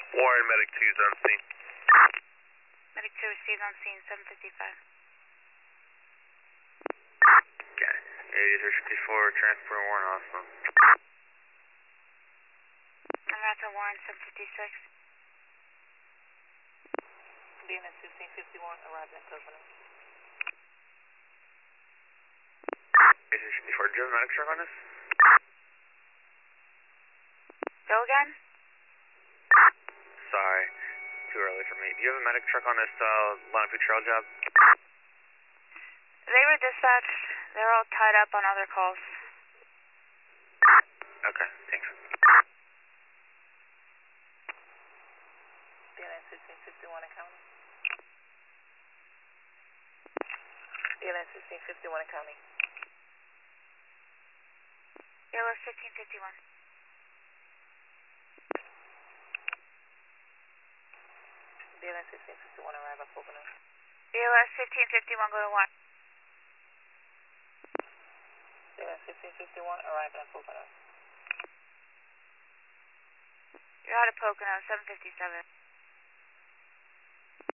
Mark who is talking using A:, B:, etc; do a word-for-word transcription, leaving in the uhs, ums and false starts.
A: Warren, Medic two's on scene.
B: Medic two received on scene, seven fifty-five.
A: Okay. eighty three fifty-four, transport Warren Hospital.
B: I'm out to Warren, seven fifty-six.
C: B N S fifteen fifty-one, arrived at Coconut.
A: eighty three fifty-four, do you have a medic truck on this?
B: Go again?
A: Sorry, too early for me. Do you have a medic truck on this uh, Line Trail job?
B: They were dispatched. They're all tied up on other calls.
A: Okay, thanks.
C: B N S fifteen fifty-one in County. B N S fifteen fifty-one in County.
B: B L S fifteen fifty-one.
C: B N S fifteen fifty-one, arrived at Coconut.
B: B L S fifteen fifty-one, go to one.
C: B N S fifteen fifty-one, arrived at Coconut.
B: You're out of Pocono, seven fifty-seven.